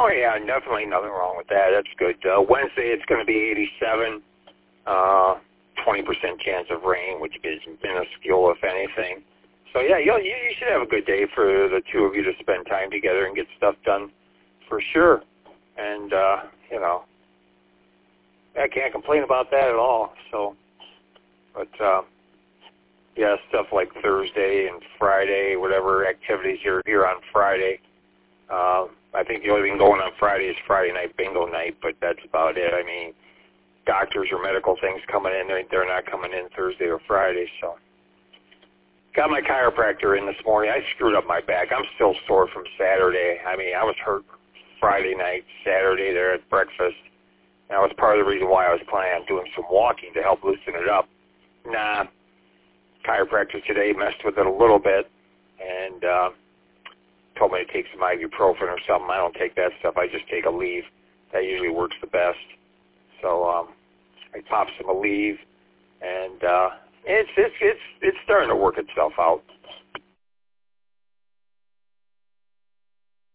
Oh, yeah, definitely nothing wrong with that. That's good. Wednesday, it's going to be 87, 20% chance of rain, which is minuscule, if anything. So, yeah, you should have a good day for the two of you to spend time together and get stuff done for sure. And, I can't complain about that at all. So, but, yeah, stuff like Thursday and Friday, whatever activities you're here on Friday. I think the only thing going on Friday is Friday night bingo night, but that's about it. I mean, doctors or medical things coming in, they're not coming in Thursday or Friday, so. Got my chiropractor in this morning. I screwed up my back. I'm still sore from Saturday. I mean, I was hurt Friday night, Saturday there at breakfast. That was part of the reason why I was planning on doing some walking to help loosen it up. Nah, chiropractor today messed with it a little bit and told me to take some ibuprofen or something. I don't take that stuff. I just take Aleve. That usually works the best. So I popped some Aleve, and it's starting to work itself out.